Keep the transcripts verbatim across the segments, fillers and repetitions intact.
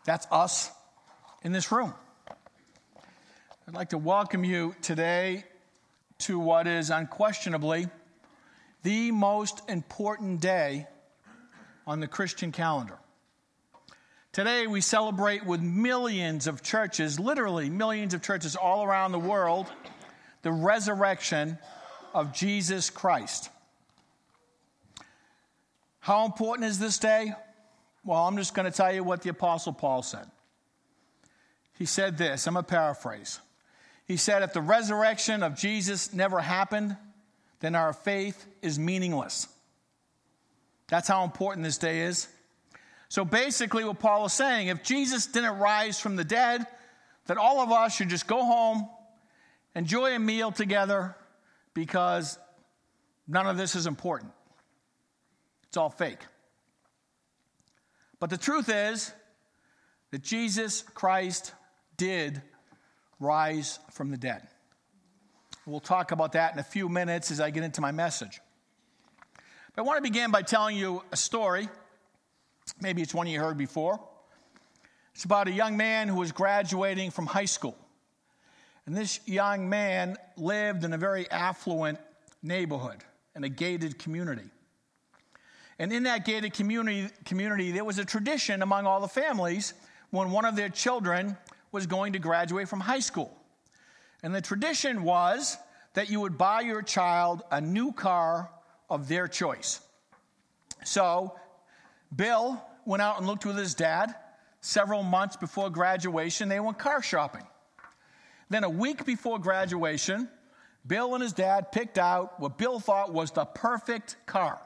That's us in this room. I'd like to welcome you today to what is unquestionably the most important day on the Christian calendar. Today we celebrate with millions of churches, literally millions of churches all around the world, the resurrection of Jesus Christ. How important is this day? Well, I'm just going to tell you what the Apostle Paul said. He said this, I'm going to paraphrase. He said, if the resurrection of Jesus never happened, then our faith is meaningless. That's how important this day is. So basically what Paul is saying, if Jesus didn't rise from the dead, then all of us should just go home, enjoy a meal together, because none of this is important. It's all fake. But the truth is that Jesus Christ did rise from the dead. We'll talk about that in a few minutes as I get into my message. But I want to begin by telling you a story. Maybe it's one you heard before. It's about a young man who was graduating from high school. And this young man lived in a very affluent neighborhood, in a gated community. And in that gated community, community, there was a tradition among all the families when one of their children was going to graduate from high school. And the tradition was that you would buy your child a new car of their choice. So Bill went out and looked with his dad. Several months before graduation, they went car shopping. Then a week before graduation, Bill and his dad picked out what Bill thought was the perfect car.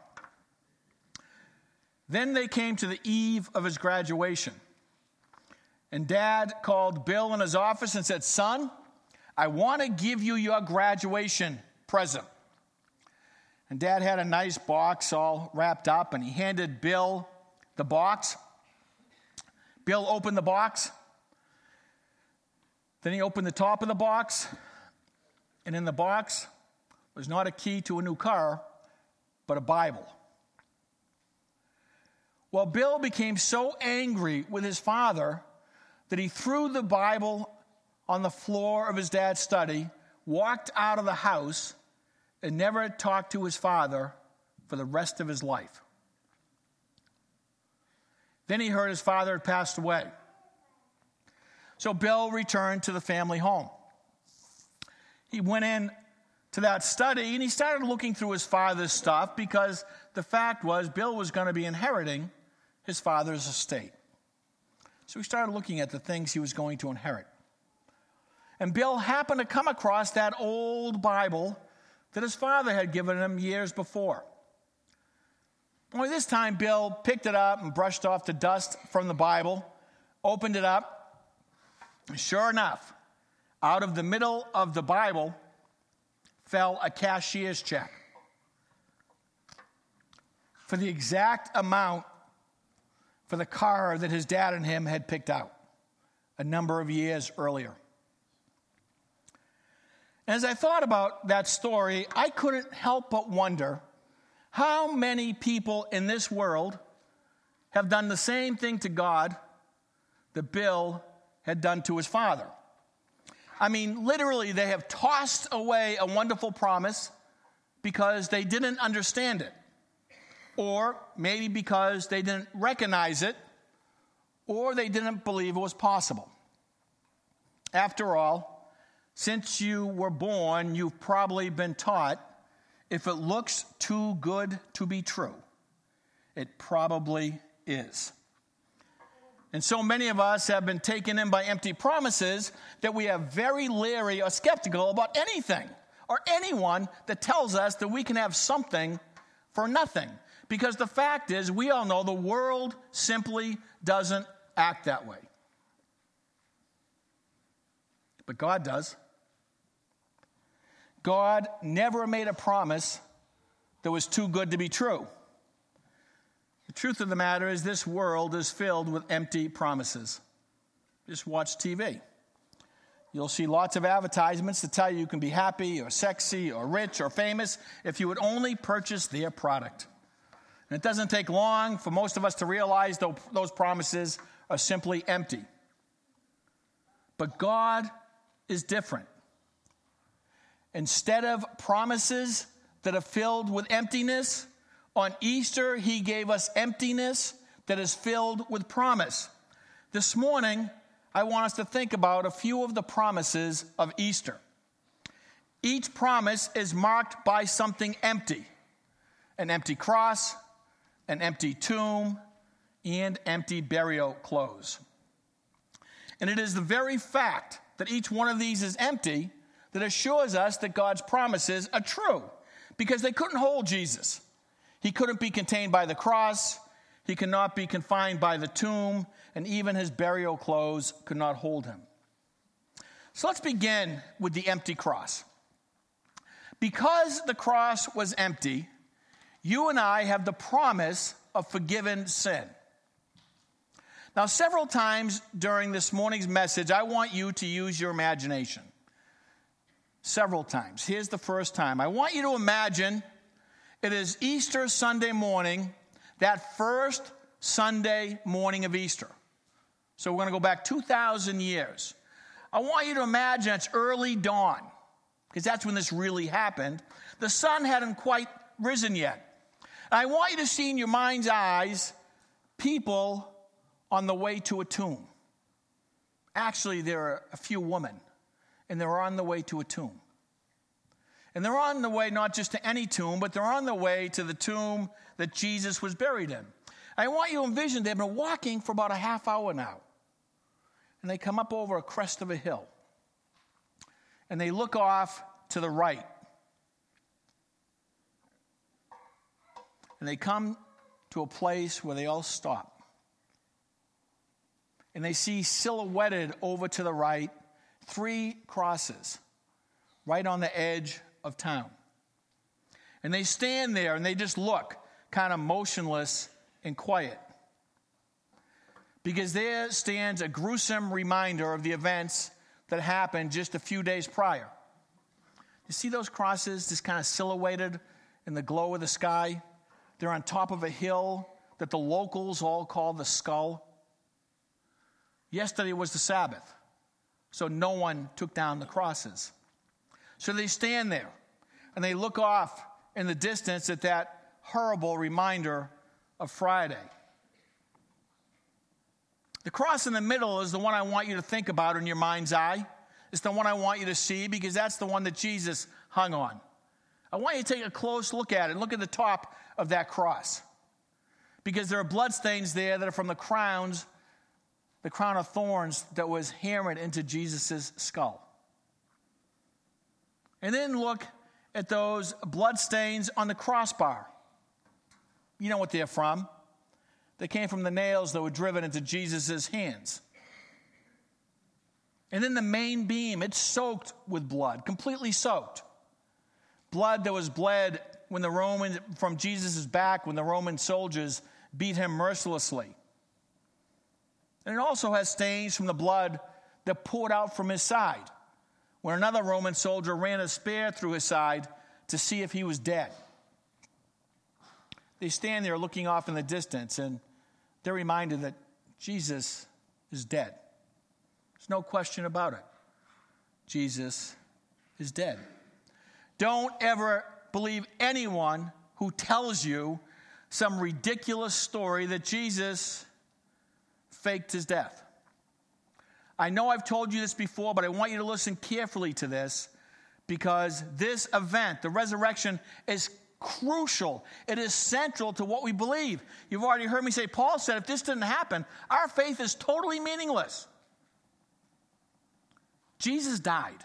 Then they came to the eve of his graduation. And Dad called Bill in his office and said, son, I want to give you your graduation present. And Dad had a nice box all wrapped up, and he handed Bill the box. Bill opened the box. Then he opened the top of the box. And in the box was not a key to a new car, but a Bible. Well, Bill became so angry with his father that he threw the Bible on the floor of his dad's study, walked out of the house, and never talked to his father for the rest of his life. Then he heard his father had passed away. So Bill returned to the family home. He went in to that study and he started looking through his father's stuff, because the fact was Bill was going to be inheriting his father's estate. So he started looking at the things he was going to inherit. And Bill happened to come across that old Bible that his father had given him years before. Only this time, Bill picked it up and brushed off the dust from the Bible, opened it up, and sure enough, out of the middle of the Bible fell a cashier's check for the exact amount for the car that his dad and him had picked out a number of years earlier. As I thought about that story, I couldn't help but wonder how many people in this world have done the same thing to God that Bill had done to his father. I mean, literally, they have tossed away a wonderful promise because they didn't understand it, or maybe because they didn't recognize it, or they didn't believe it was possible. After all, since you were born, you've probably been taught, if it looks too good to be true, it probably is. And so many of us have been taken in by empty promises that we are very leery or skeptical about anything or anyone that tells us that we can have something for nothing. Because the fact is, we all know the world simply doesn't act that way. But God does. God never made a promise that was too good to be true. The truth of the matter is, this world is filled with empty promises. Just watch T V. You'll see lots of advertisements that tell you you can be happy or sexy or rich or famous if you would only purchase their product. And it doesn't take long for most of us to realize those promises are are simply empty. But God is different. Instead of promises that are filled with emptiness, on Easter, he gave us emptiness that is filled with promise. This morning, I want us to think about a few of the promises of Easter. Each promise is marked by something empty. An empty cross, an empty tomb, and empty burial clothes. And it is the very fact that each one of these is empty that assures us that God's promises are true, because they couldn't hold Jesus. He couldn't be contained by the cross, he could not be confined by the tomb, and even his burial clothes could not hold him. So let's begin with the empty cross. Because the cross was empty, you and I have the promise of forgiven sin. Now, several times during this morning's message, I want you to use your imagination. Several times. Here's the first time. I want you to imagine it is Easter Sunday morning, that first Sunday morning of Easter. So we're going to go back two thousand years. I want you to imagine it's early dawn, because that's when this really happened. The sun hadn't quite risen yet. And I want you to see in your mind's eyes people on the way to a tomb. Actually, there are a few women, and they're on the way to a tomb. And they're on the way not just to any tomb, but they're on the way to the tomb that Jesus was buried in. I want you to envision they've been walking for about a half hour now. And they come up over a crest of a hill. And they look off to the right. And they come to a place where they all stop. And they see silhouetted over to the right three crosses right on the edge of town. And they stand there and they just look kind of motionless and quiet. Because there stands a gruesome reminder of the events that happened just a few days prior. You see those crosses just kind of silhouetted in the glow of the sky? They're on top of a hill that the locals all call the Skull. Yesterday was the Sabbath, so no one took down the crosses. So they stand there, and they look off in the distance at that horrible reminder of Friday. The cross in the middle is the one I want you to think about in your mind's eye. It's the one I want you to see, because that's the one that Jesus hung on. I want you to take a close look at it. Look at the top of that cross, because there are bloodstains there that are from the crowns, the crown of thorns that was hammered into Jesus' skull. And then look at those bloodstains on the crossbar. You know what they're from. They came from the nails that were driven into Jesus' hands. And then the main beam, it's soaked with blood, completely soaked. Blood that was bled when the Roman, from Jesus' back, when the Roman soldiers beat him mercilessly. And it also has stains from the blood that poured out from his side, when another Roman soldier ran a spear through his side to see if he was dead. They stand there looking off in the distance, and they're reminded that Jesus is dead. There's no question about it. Jesus is dead. Don't ever believe anyone who tells you some ridiculous story that Jesus faked his death. I know I've told you this before, but I want you to listen carefully to this, because this event, the resurrection, is crucial. It is central to what we believe. You've already heard me say, Paul said, if this didn't happen, our faith is totally meaningless. Jesus died.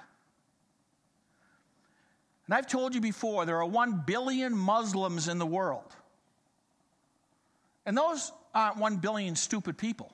And I've told you before, there are one billion Muslims in the world. And those aren't one billion stupid people.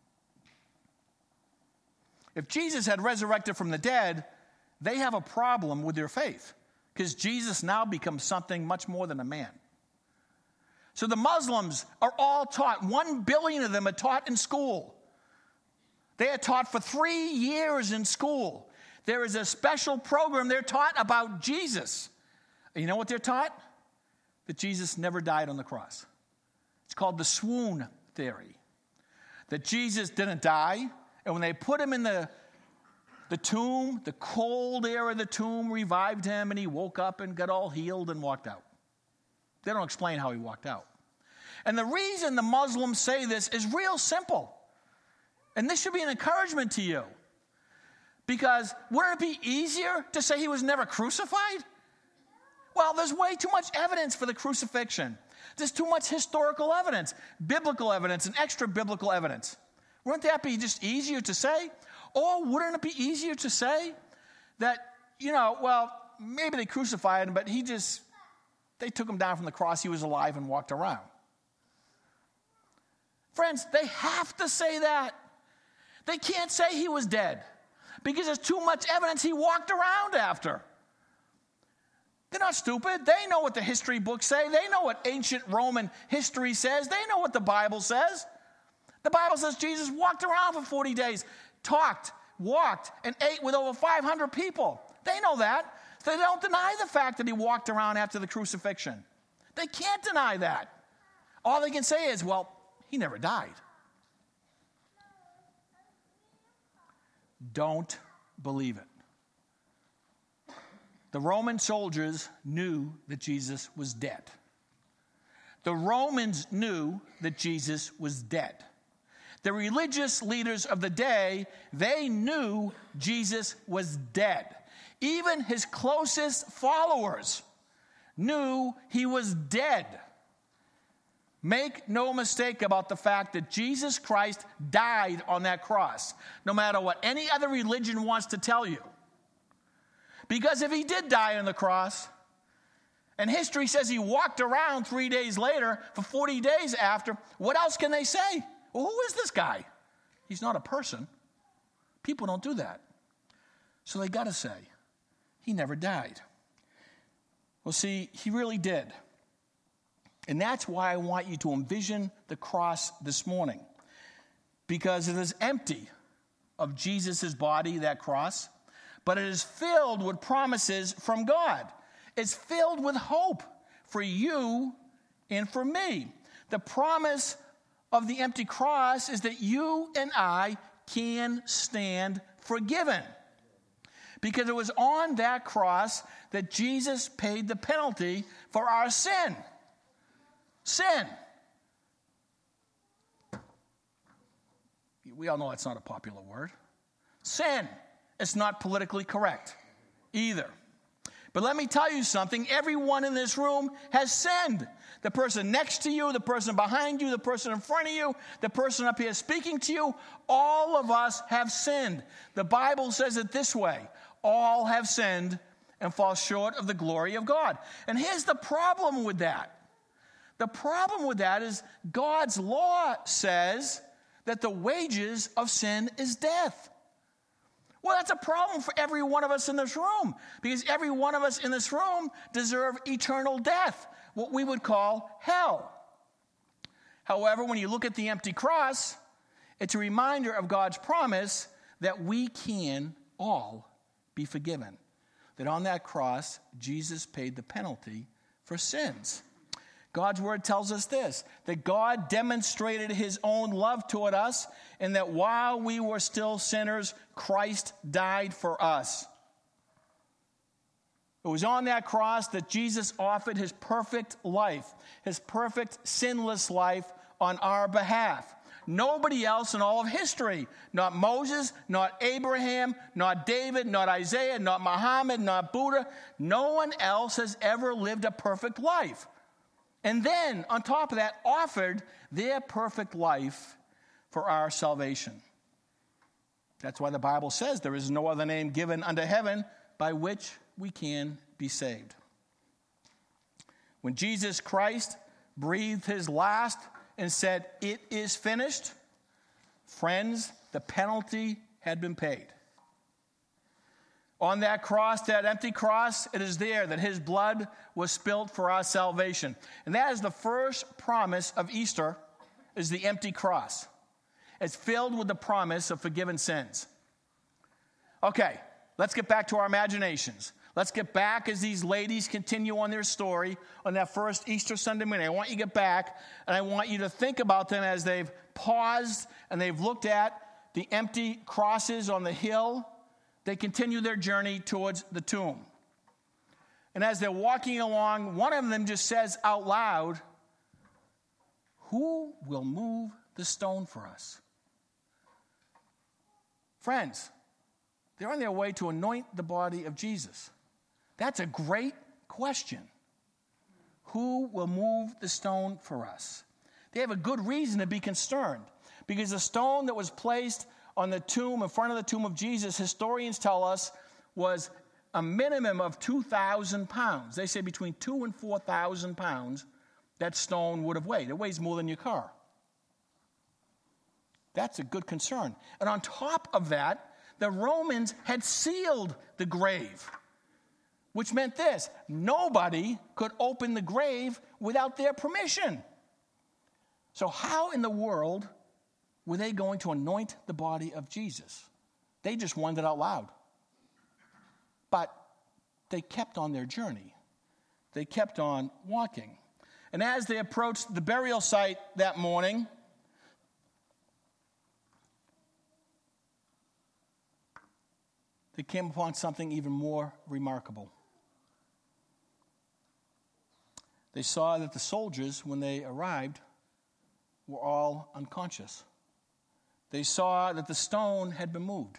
If Jesus had resurrected from the dead, they have a problem with their faith, because Jesus now becomes something much more than a man. So the Muslims are all taught, one billion of them are taught in school. They are taught for three years in school. There is a special program they're taught about Jesus. And you know what they're taught? That Jesus never died on the cross. It's called the swoon theory. that Jesus didn't die. And when they put him in the, the tomb, the cold air of the tomb revived him, and he woke up and got all healed and walked out. They don't explain how he walked out. And the reason the Muslims say this is real simple. And this should be an encouragement to you. Because wouldn't it be easier to say he was never crucified? Well, there's way too much evidence for the crucifixion. There's too much historical evidence, biblical evidence, and extra biblical evidence. Wouldn't that be just easier to say? Or wouldn't it be easier to say that, you know, well, maybe they crucified him, but he just, they took him down from the cross, he was alive and walked around. Friends, they have to say that. They can't say he was dead because there's too much evidence he walked around after. They're not stupid. They know what the history books say. They know what ancient Roman history says. They know what the Bible says. The Bible says Jesus walked around for forty days, talked, walked, and ate with over five hundred people. They know that. So they don't deny the fact that he walked around after the crucifixion. They can't deny that. All they can say is, well, he never died. Don't believe it. The Roman soldiers knew that Jesus was dead. The Romans knew that Jesus was dead. The religious leaders of the day, they knew Jesus was dead. Even his closest followers knew he was dead. Make no mistake about the fact that Jesus Christ died on that cross, no matter what any other religion wants to tell you. Because if he did die on the cross, and history says he walked around three days later for forty days after, what else can they say? Well, who is this guy? He's not a person. People don't do that. So they got to say, he never died. Well, see, he really did. And that's why I want you to envision the cross this morning. Because it is empty of Jesus' body, that cross, but it is filled with promises from God. It's filled with hope for you and for me. The promise of the empty cross is that you and I can stand forgiven. Because it was on that cross that Jesus paid the penalty for our sin. Sin. We all know that's not a popular word. Sin. It's not politically correct either. But let me tell you something. Everyone in this room has sinned. The person next to you, the person behind you, the person in front of you, the person up here speaking to you, all of us have sinned. The Bible says it this way: all have sinned and fall short of the glory of God. And here's the problem with that. The problem with that is God's law says that the wages of sin is death. Well, that's a problem for every one of us in this room, because every one of us in this room deserve eternal death, what we would call hell. However, when you look at the empty cross, it's a reminder of God's promise that we can all be forgiven. That on that cross, Jesus paid the penalty for sins. God's word tells us this, that God demonstrated his own love toward us, and that while we were still sinners, Christ died for us. It was on that cross that Jesus offered his perfect life, his perfect sinless life on our behalf. Nobody else in all of history, not Moses, not Abraham, not David, not Isaiah, not Muhammad, not Buddha, no one else has ever lived a perfect life. And then, on top of that, offered their perfect life for our salvation. That's why the Bible says there is no other name given under heaven by which we can be saved. When Jesus Christ breathed his last and said, "It is finished," friends, the penalty had been paid. On that cross, that empty cross, it is there that his blood was spilt for our salvation. And that is the first promise of Easter, is the empty cross. It's filled with the promise of forgiven sins. Okay, let's get back to our imaginations. Let's get back as these ladies continue on their story on that first Easter Sunday morning. I want you to get back, and I want you to think about them as they've paused and they've looked at the empty crosses on the hill. They continue their journey towards the tomb. And as they're walking along, one of them just says out loud, "Who will move the stone for us?" Friends, they're on their way to anoint the body of Jesus. That's a great question. Who will move the stone for us? They have a good reason to be concerned, because the stone that was placed on the tomb, in front of the tomb of Jesus, historians tell us, was a minimum of two thousand pounds. They say between two and four thousand pounds that stone would have weighed. It weighs more than your car. That's a good concern. And on top of that, the Romans had sealed the grave, which meant this: nobody could open the grave without their permission. So how in the world were they going to anoint the body of Jesus? They just wondered out loud. But they kept on their journey. They kept on walking. And as they approached the burial site that morning, they came upon something even more remarkable. They saw that the soldiers, when they arrived, were all unconscious. They saw that the stone had been moved,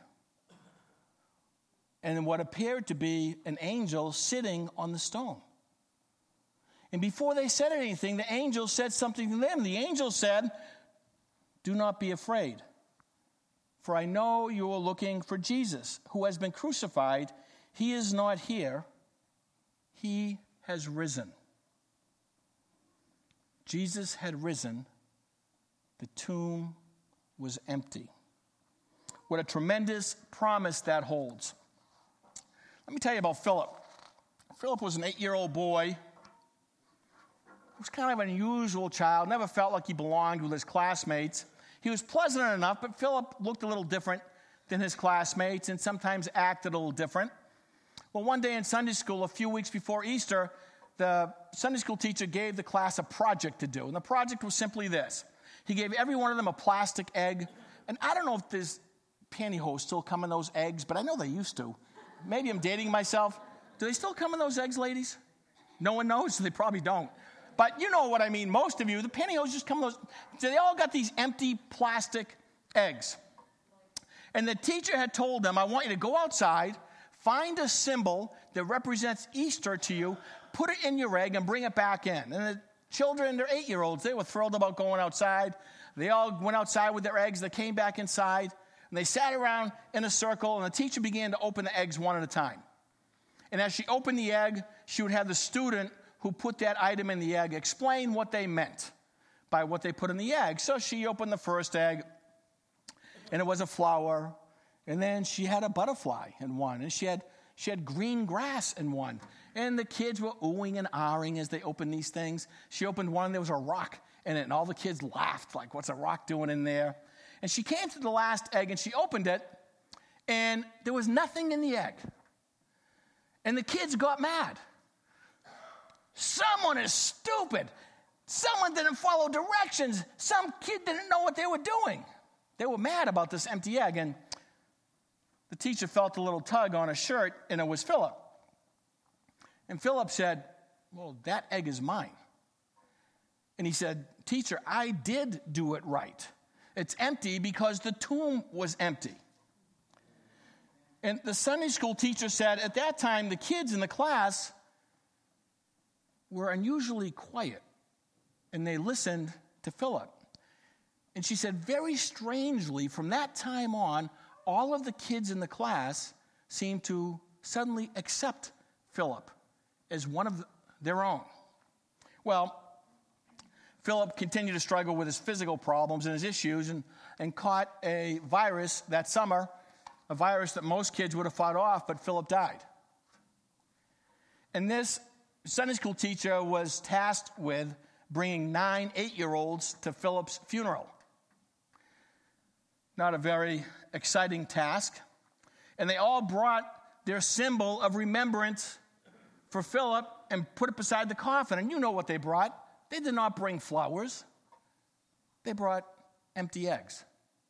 and what appeared to be an angel sitting on the stone. And before they said anything, the angel said something to them. The angel said, "Do not be afraid, for I know you are looking for Jesus, who has been crucified. He is not here. He has risen." Jesus had risen. The tomb was empty. What a tremendous promise that holds. Let me tell you about Philip. Philip was an eight-year-old boy. He was kind of an unusual child, never felt like he belonged with his classmates. He was pleasant enough, but Philip looked a little different than his classmates and sometimes acted a little different. Well, one day in Sunday school, a few weeks before Easter, the Sunday school teacher gave the class a project to do. And the project was simply this. He gave every one of them a plastic egg. And I don't know if there's pantyhose still come in those eggs, but I know they used to. Maybe I'm dating myself. Do they still come in those eggs, ladies? No one knows, so they probably don't. But you know what I mean, most of you. The pantyhose just come in those. So they all got these empty plastic eggs. And the teacher had told them, "I want you to go outside, find a symbol that represents Easter to you, put it in your egg, and bring it back in." And the children, they're eight-year-olds, they were thrilled about going outside. They all went outside with their eggs. They came back inside, and they sat around in a circle, and the teacher began to open the eggs one at a time. And as she opened the egg, she would have the student who put that item in the egg explain what they meant by what they put in the egg. So she opened the first egg, and it was a flower. And then she had a butterfly in one, and she had she had green grass in one. And the kids were oohing and ahhing as they opened these things. She opened one, and there was a rock in it, and all the kids laughed, like, "What's a rock doing in there?" And she came to the last egg, and she opened it, and there was nothing in the egg. And the kids got mad. Someone is stupid. Someone didn't follow directions. Some kid didn't know what they were doing. They were mad about this empty egg, and the teacher felt a little tug on his shirt, and it was Philip. And Philip said, "Well, that egg is mine." And he said, "Teacher, I did do it right. It's empty because the tomb was empty." And the Sunday school teacher said, at that time, the kids in the class were unusually quiet, and they listened to Philip. And she said, very strangely, from that time on, all of the kids in the class seemed to suddenly accept Philip as one of their own. Well, Philip continued to struggle with his physical problems and his issues, and, and caught a virus that summer, a virus that most kids would have fought off, but Philip died. And this Sunday school teacher was tasked with bringing nine eight-year-olds to Philip's funeral. Not a very exciting task. And they all brought their symbol of remembrance for Philip and put it beside the coffin. And you know what they brought. They did not bring flowers. They brought empty eggs.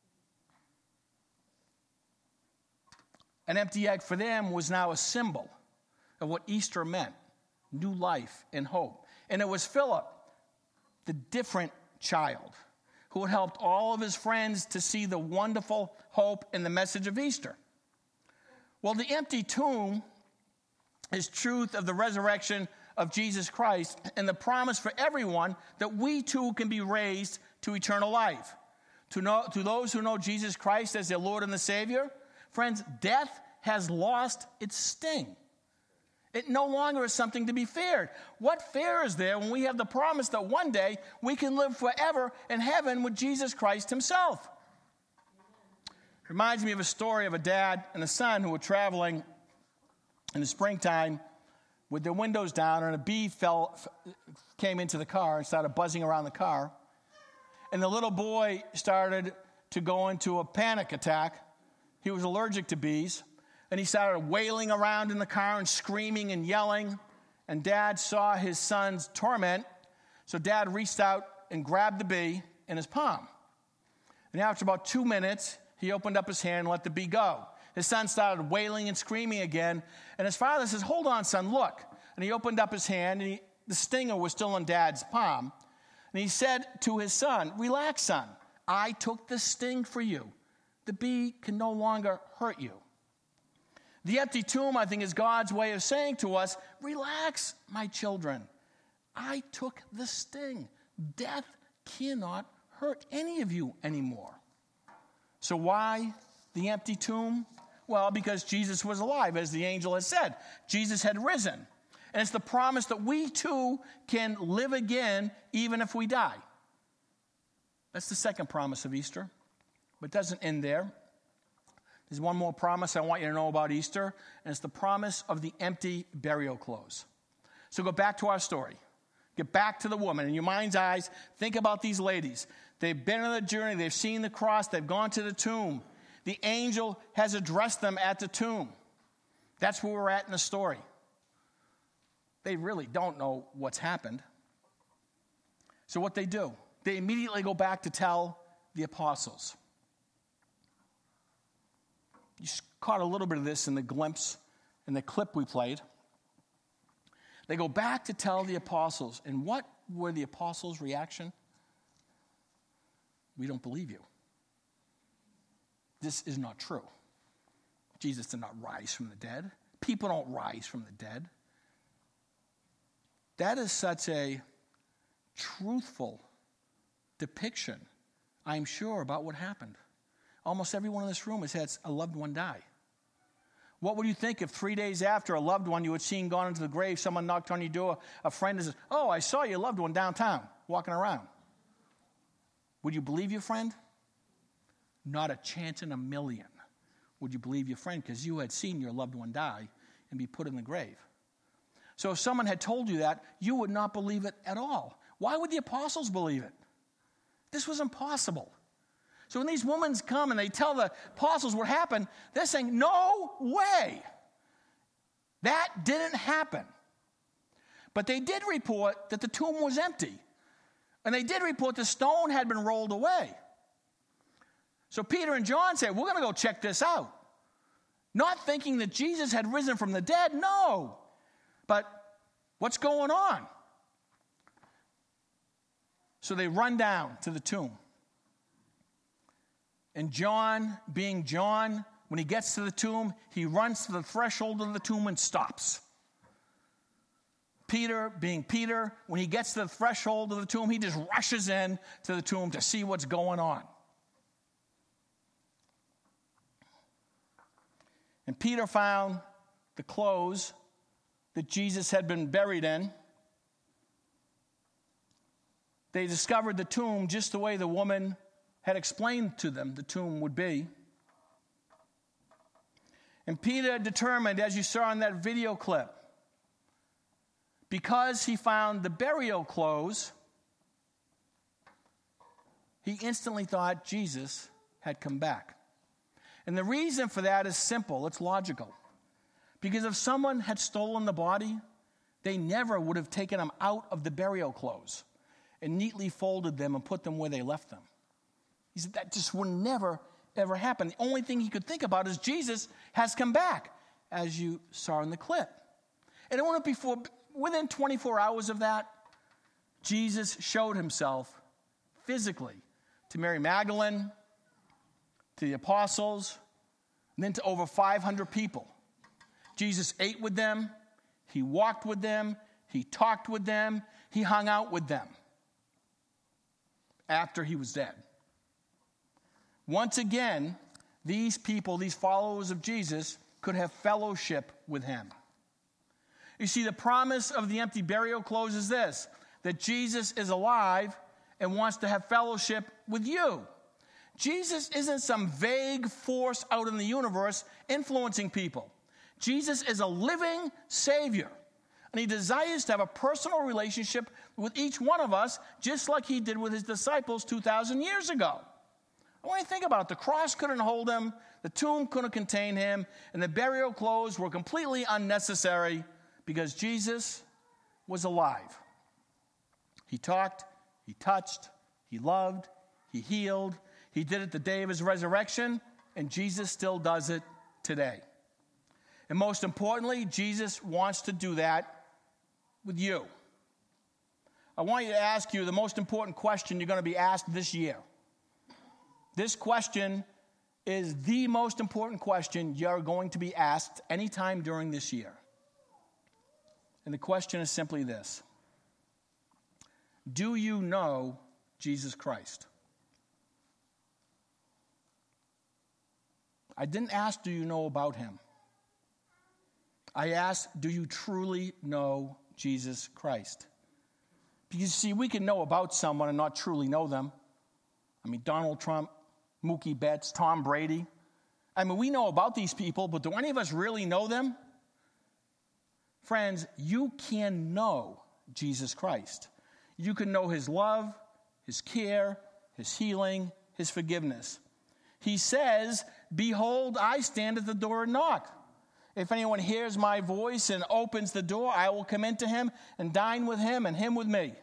An empty egg for them was now a symbol of what Easter meant, new life and hope. And it was Philip, the different child, who had helped all of his friends to see the wonderful hope and the message of Easter. Well, the empty tomb is truth of the resurrection of Jesus Christ and the promise for everyone that we too can be raised to eternal life. To, know, to those who know Jesus Christ as their Lord and the Savior, friends, death has lost its sting. It no longer is something to be feared. What fear is there when we have the promise that one day we can live forever in heaven with Jesus Christ himself? It reminds me of a story of a dad and a son who were traveling in the springtime with their windows down, and a bee fell, came into the car and started buzzing around the car. And the little boy started to go into a panic attack. He was allergic to bees. And he started wailing around in the car and screaming and yelling. And Dad saw his son's torment. So Dad reached out and grabbed the bee in his palm. And after about two minutes, he opened up his hand and let the bee go. His son started wailing and screaming again. And his father says, "Hold on, son, look." And he opened up his hand, and he, the stinger was still in Dad's palm. And he said to his son, "Relax, son. I took the sting for you. The bee can no longer hurt you." The empty tomb, I think, is God's way of saying to us, relax, my children. I took the sting. Death cannot hurt any of you anymore. So why the empty tomb? Well, because Jesus was alive, as the angel has said. Jesus had risen. And it's the promise that we too can live again even if we die. That's the second promise of Easter. But it doesn't end there. There's one more promise I want you to know about Easter, and it's the promise of the empty burial clothes. So go back to our story. Get back to the woman. In your mind's eyes, think about these ladies. They've been on the journey. They've seen the cross. They've gone to the tomb. The angel has addressed them at the tomb. That's where we're at in the story. They really don't know what's happened. So what they do, they immediately go back to tell the apostles. You caught a little bit of this in the glimpse, in the clip we played. They go back to tell the apostles. And what were the apostles' reaction? We don't believe you. This is not true. Jesus did not rise from the dead. People don't rise from the dead. That is such a truthful depiction, I'm sure, about what happened. Almost everyone in this room has had a loved one die. What would you think if three days after a loved one you had seen gone into the grave, someone knocked on your door, a friend says, "Oh, I saw your loved one downtown walking around." Would you believe your friend? Not a chance in a million would you believe your friend, because you had seen your loved one die and be put in the grave. So if someone had told you that, you would not believe it at all. Why would the apostles believe it? This was impossible. So when these women come and they tell the apostles what happened, they're saying, no way. That didn't happen. But they did report that the tomb was empty. And they did report the stone had been rolled away. So Peter and John said, we're going to go check this out. Not thinking that Jesus had risen from the dead, no. But what's going on? So they run down to the tomb. And John, being John, when he gets to the tomb, he runs to the threshold of the tomb and stops. Peter, being Peter, when he gets to the threshold of the tomb, he just rushes in to the tomb to see what's going on. And Peter found the clothes that Jesus had been buried in. They discovered the tomb just the way the woman had explained to them the tomb would be. And Peter determined, as you saw in that video clip, because he found the burial clothes, he instantly thought Jesus had come back. And the reason for that is simple. It's logical. Because if someone had stolen the body, they never would have taken them out of the burial clothes and neatly folded them and put them where they left them. He said that just would never, ever happen. The only thing he could think about is Jesus has come back, as you saw in the clip. And it wasn't before, within twenty-four hours of that, Jesus showed himself physically to Mary Magdalene, to the apostles, and then to over five hundred people. Jesus ate with them, he walked with them, he talked with them, he hung out with them after he was dead. Once again, these people, these followers of Jesus, could have fellowship with him. You see, the promise of the empty burial clothes is this, that Jesus is alive and wants to have fellowship with you. Jesus isn't some vague force out in the universe influencing people. Jesus is a living Savior, and he desires to have a personal relationship with each one of us, just like he did with his disciples two thousand years ago. I want you to think about it. The cross couldn't hold him, the tomb couldn't contain him, and the burial clothes were completely unnecessary because Jesus was alive. He talked, he touched, he loved, he healed. He did it the day of his resurrection, and Jesus still does it today. And most importantly, Jesus wants to do that with you. I want you to ask you the most important question you're going to be asked this year. This question is the most important question you're going to be asked anytime during this year. And the question is simply this: do you know Jesus Christ? I didn't ask, do you know about him? I asked, do you truly know Jesus Christ? Because, see, we can know about someone and not truly know them. I mean, Donald Trump, Mookie Betts, Tom Brady. I mean, we know about these people, but do any of us really know them? Friends, you can know Jesus Christ. You can know his love, his care, his healing, his forgiveness. He says, behold, I stand at the door and knock. If anyone hears my voice and opens the door, I will come into him and dine with him and him with me.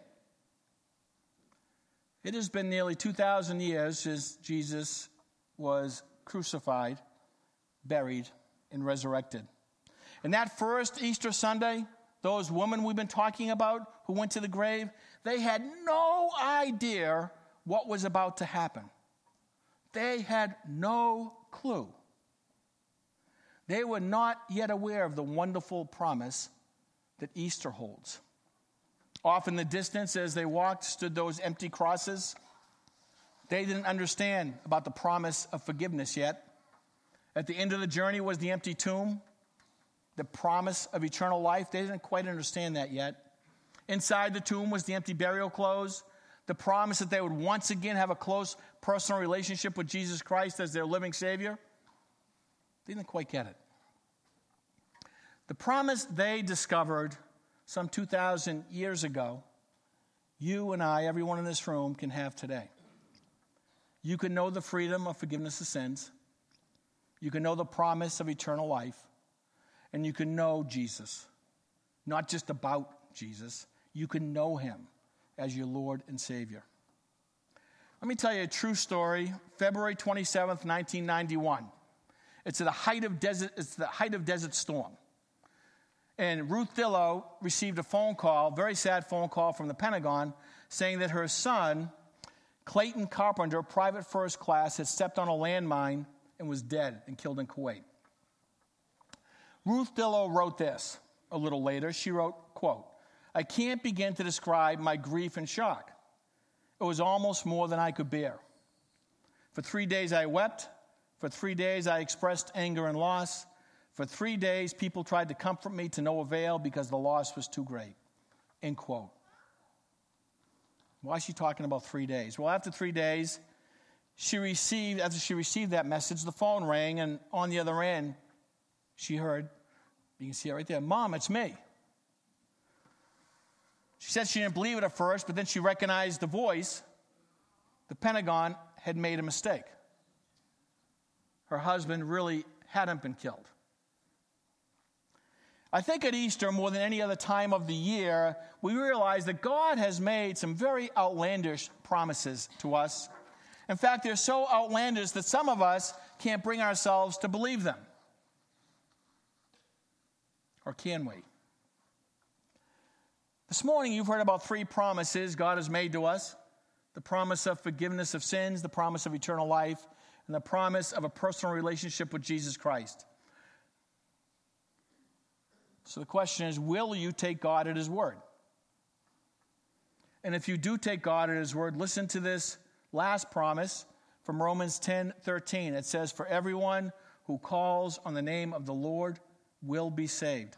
It has been nearly two thousand years since Jesus was crucified, buried, and resurrected. And that first Easter Sunday, those women we've been talking about who went to the grave, they had no idea what was about to happen. They had no clue. They were not yet aware of the wonderful promise that Easter holds. Off in the distance, as they walked, stood those empty crosses. They didn't understand about the promise of forgiveness yet. At the end of the journey was the empty tomb, the promise of eternal life. They didn't quite understand that yet. Inside the tomb was the empty burial clothes, the promise that they would once again have a close personal relationship with Jesus Christ as their living Savior. They didn't quite get it. The promise they discovered some two thousand years ago, you and I, everyone in this room, can have today. You can know the freedom of forgiveness of sins. You can know the promise of eternal life. And you can know Jesus. Not just about Jesus. You can know him as your Lord and Savior. Let me tell you a true story. February twenty-seventh, nineteen ninety-one. It's at the height of desert, it's the height of Desert Storm. And Ruth Dillow received a phone call, very sad phone call from the Pentagon, saying that her son, Clayton Carpenter, private first class, had stepped on a landmine and was dead and killed in Kuwait. Ruth Dillow wrote this a little later. She wrote, quote, I can't begin to describe my grief and shock. It was almost more than I could bear. For three days I wept. For three days I expressed anger and loss. For three days people tried to comfort me to no avail because the loss was too great. End quote. Why is she talking about three days? Well, after three days, she received, after she received that message, the phone rang, and on the other end, she heard, you can see it right there, Mom, it's me. She said she didn't believe it at first, but then she recognized the voice. The Pentagon had made a mistake. Her husband really hadn't been killed. I think at Easter, more than any other time of the year, we realize that God has made some very outlandish promises to us. In fact, they're so outlandish that some of us can't bring ourselves to believe them. Or can we? This morning, you've heard about three promises God has made to us: the promise of forgiveness of sins, the promise of eternal life, and the promise of a personal relationship with Jesus Christ. So the question is, will you take God at his word? And if you do take God at his word, listen to this last promise from Romans ten thirteen. It says, "For everyone who calls on the name of the Lord will be saved."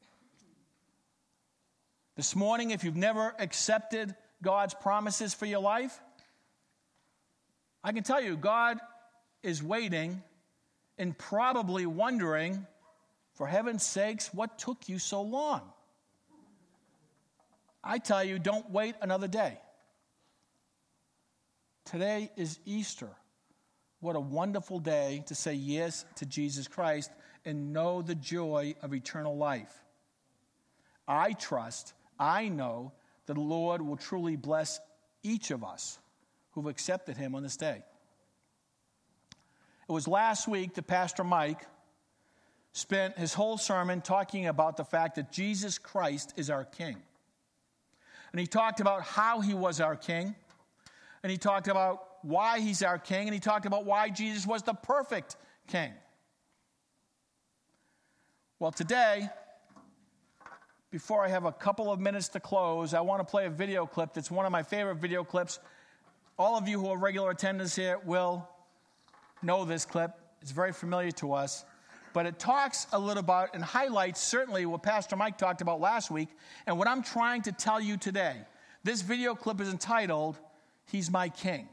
This morning, if you've never accepted God's promises for your life, I can tell you, God is waiting and probably wondering, for heaven's sakes, what took you so long? I tell you, don't wait another day. Today is Easter. What a wonderful day to say yes to Jesus Christ and know the joy of eternal life. I trust, I know that the Lord will truly bless each of us who've accepted him on this day. It was last week that Pastor Mike spent his whole sermon talking about the fact that Jesus Christ is our King. And he talked about how he was our King. And he talked about why he's our King. And he talked about why Jesus was the perfect King. Well, today, before I have a couple of minutes to close, I want to play a video clip that's one of my favorite video clips. All of you who are regular attendants here will know this clip. It's very familiar to us. But it talks a little about and highlights certainly what Pastor Mike talked about last week and what I'm trying to tell you today. This video clip is entitled, "He's My King."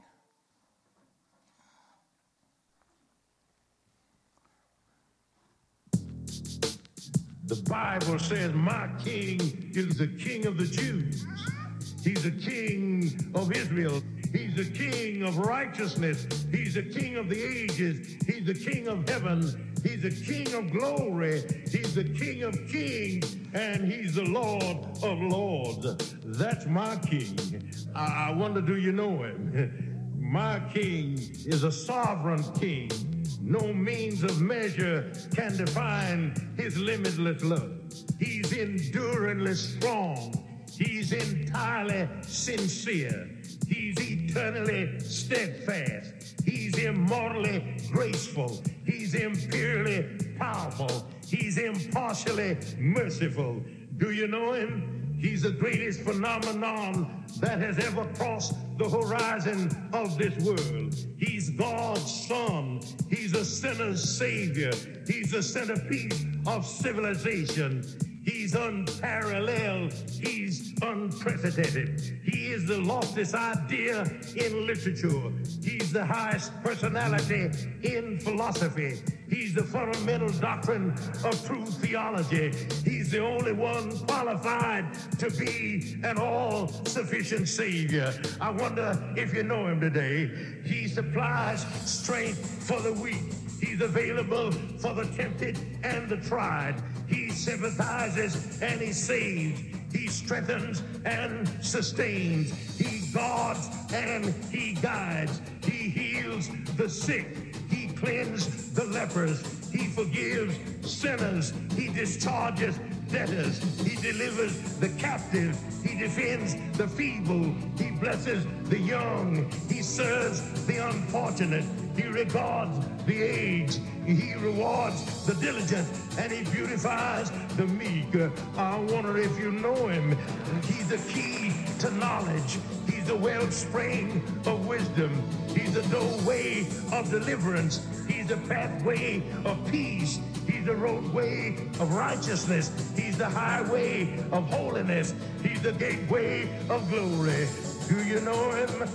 The Bible says my king is the king of the Jews. He's the king of Israel. He's the king of righteousness. He's the king of the ages. He's the king of heaven. He's the king of glory. He's the king of kings. And he's the Lord of lords. That's my king. I, I wonder, do you know him? My king is a sovereign king. No means of measure can define his limitless love. He's enduringly strong. He's entirely sincere. He's eternally steadfast. He's immortally graceful. He's imperially powerful. He's impartially merciful. Do you know him? He's the greatest phenomenon that has ever crossed the horizon of this world. He's God's Son. He's a sinner's Savior. He's the centerpiece of civilization. He's unparalleled. He's unprecedented. He is the loftiest idea in literature. He's the highest personality in philosophy. He's the fundamental doctrine of true theology. He's the only one qualified to be an all-sufficient Savior. I wonder if you know him today. He supplies strength for the weak. He's available for the tempted and the tried. He sympathizes and he saves. He strengthens and sustains. He guards and he guides. He heals the sick. He cleanses the lepers. He forgives sinners. He discharges debtors. He delivers the captive. He defends the feeble. He blesses the young. He serves the unfortunate. He regards the aged. He rewards the diligent, and he beautifies the meek. I wonder if you know him. He's the key to knowledge. He's the wellspring of wisdom. He's the doorway of deliverance. He's the pathway of peace. He's the roadway of righteousness. He's the highway of holiness. He's the gateway of glory. Do you know him?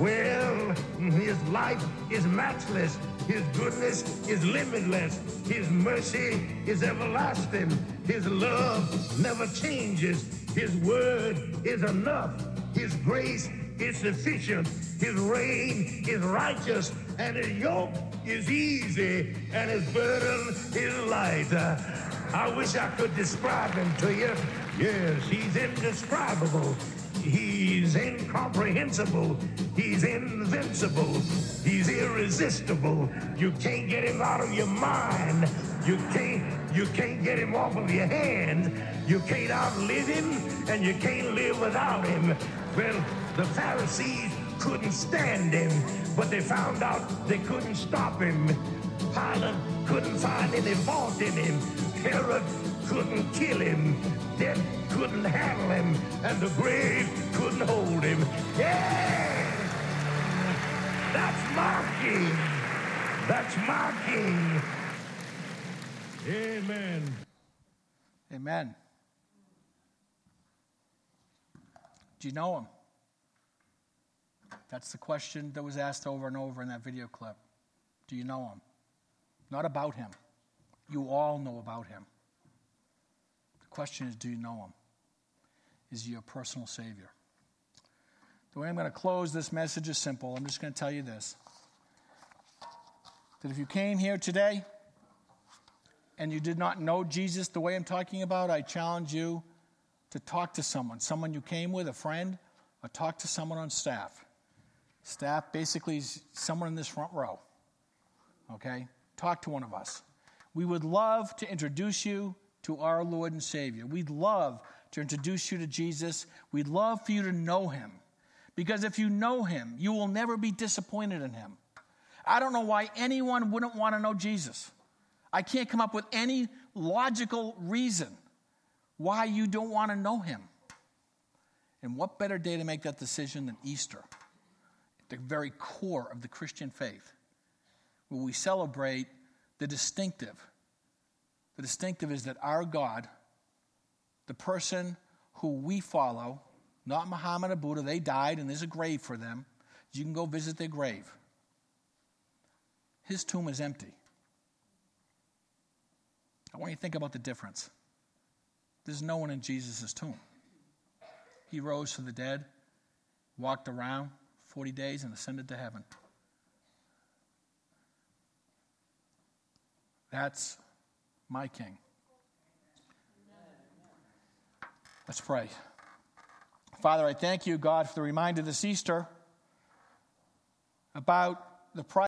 Well, his life is matchless. His goodness is limitless. His mercy is everlasting. His love never changes. His word is enough. His grace is sufficient. His reign is righteous. And his yoke is easy. And his burden is light. I wish I could describe him to you. Yes, he's indescribable. He's incomprehensible. He's invincible. He's irresistible. You can't get him out of your mind. You can't, you can't get him off of your hands. You can't outlive him, and you can't live without him. Well, the Pharisees couldn't stand him, but they found out they couldn't stop him. Pilate couldn't find any fault in him. Herod couldn't kill him. Death couldn't handle him. And the grave couldn't hold him. Yeah! That's my king. That's my king. Amen. Amen. Do you know him? That's the question that was asked over and over in that video clip. Do you know him? Not about him. You all know about him. The question is, do you know him? Is he your personal Savior? The way I'm going to close this message is simple. I'm just going to tell you this. That if you came here today and you did not know Jesus the way I'm talking about, I challenge you to talk to someone. Someone you came with, a friend, or talk to someone on staff. Staff basically is someone in this front row. Okay? Talk to one of us. We would love to introduce you to our Lord and Savior. We'd love to introduce you to Jesus. We'd love for you to know him. Because if you know him, you will never be disappointed in him. I don't know why anyone wouldn't want to know Jesus. I can't come up with any logical reason why you don't want to know him. And what better day to make that decision than Easter, the very core of the Christian faith, where we celebrate the distinctive. The distinctive is that our God, the person who we follow, not Muhammad or Buddha, they died and there's a grave for them. You can go visit their grave. His tomb is empty. I want you to think about the difference. There's no one in Jesus' tomb. He rose from the dead, walked around forty days, and ascended to heaven. That's my King. Let's pray. Father, I thank you, God, for the reminder this Easter about the price